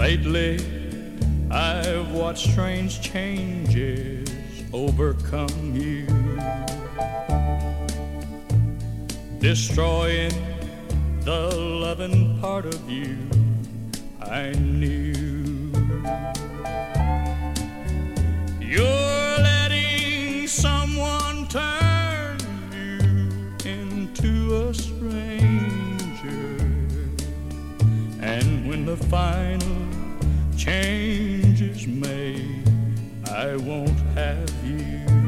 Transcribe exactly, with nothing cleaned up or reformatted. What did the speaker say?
Lately, I've watched strange changes overcome you, destroying the loving part of you I knew. You're letting someone turn you into a stranger, and when the final change is made, I won't have you.